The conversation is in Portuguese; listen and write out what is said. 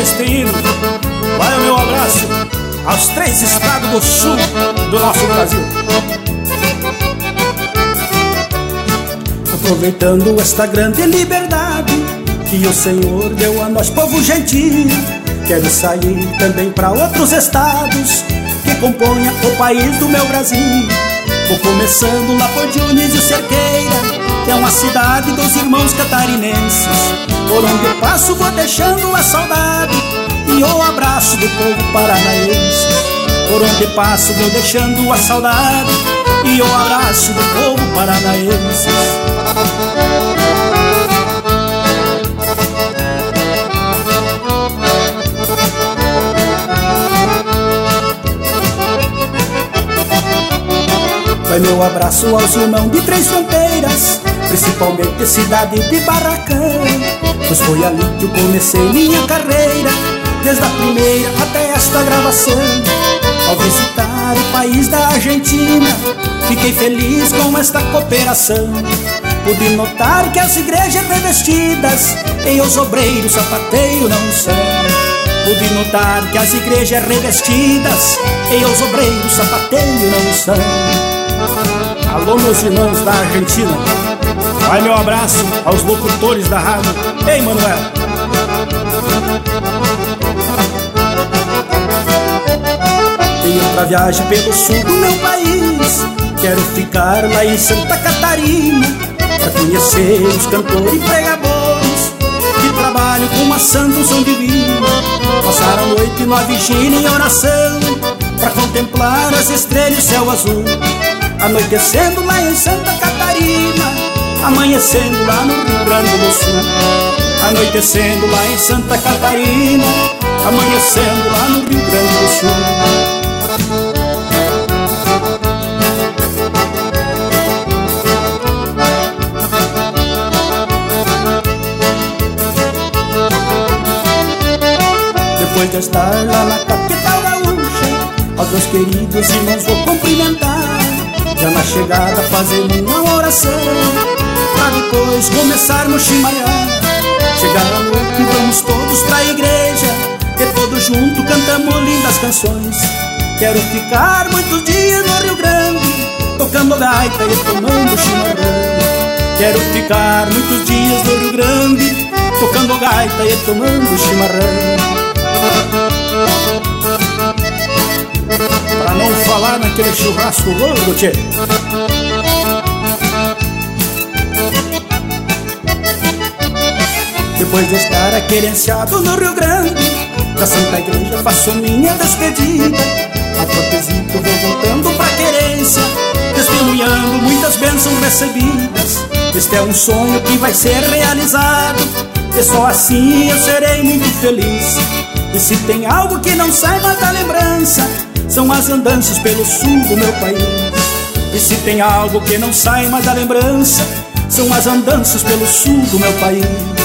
este hino vai o meu abraço aos 3 estados do sul do nosso Brasil. Aproveitando esta grande liberdade que o Senhor deu a nós, povo gentil, quero sair também para outros estados que compõem o país do meu Brasil. Vou começando lá por Dionísio Cerqueira, que é uma cidade dos irmãos catarinenses. Por onde passo vou deixando a saudade e o abraço do povo paranaense. Por onde passo vou deixando a saudade e o abraço do povo paranaense. Vai meu abraço aos irmãos de 3 fronteiras, principalmente cidade de Barracão, pois foi ali que eu comecei minha carreira, desde a primeira até esta gravação. Ao visitar o país da Argentina, fiquei feliz com esta cooperação. Pude notar que as igrejas revestidas em os obreiros sapateio não são. Pude notar que as igrejas revestidas em os obreiros sapateio não são. Alô, meus irmãos da Argentina, vai meu abraço aos locutores da rádio. Ei, Manuel! Tenho outra viagem pelo sul do meu país, quero ficar lá em Santa Catarina, pra conhecer os cantores e pregadores que trabalham com a santa unção divina. Passar a noite numa vigília em oração, pra contemplar as estrelas e o céu azul. Anoitecendo lá em Santa Catarina, amanhecendo lá no Rio Grande do Sul. Anoitecendo lá em Santa Catarina, amanhecendo lá no Rio Grande do Sul. Depois de estar lá na capital gaúcha, aos meus queridos irmãos vou cumprimentar, já na chegada fazer uma oração, pra depois começarmos a chimalhar. Chegar à noite vamos todos pra igreja, e todos juntos cantamos lindas canções. Quero ficar muitos dias no Rio Grande, tocando gaita e tomando chimarrão. Quero ficar muitos dias no Rio Grande, tocando gaita e tomando chimarrão. Pra não falar naquele churrasco gordo, tchê. Depois de estar aquerenciado no Rio Grande, da Santa Igreja faço minha despedida. A Fortezito vou voltando pra querência, testemunhando muitas bênçãos recebidas. Este é um sonho que vai ser realizado, e só assim eu serei muito feliz. E se tem algo que não sai mais da lembrança, são as andanças pelo sul do meu país. E se tem algo que não sai mais da lembrança, são as andanças pelo sul do meu país.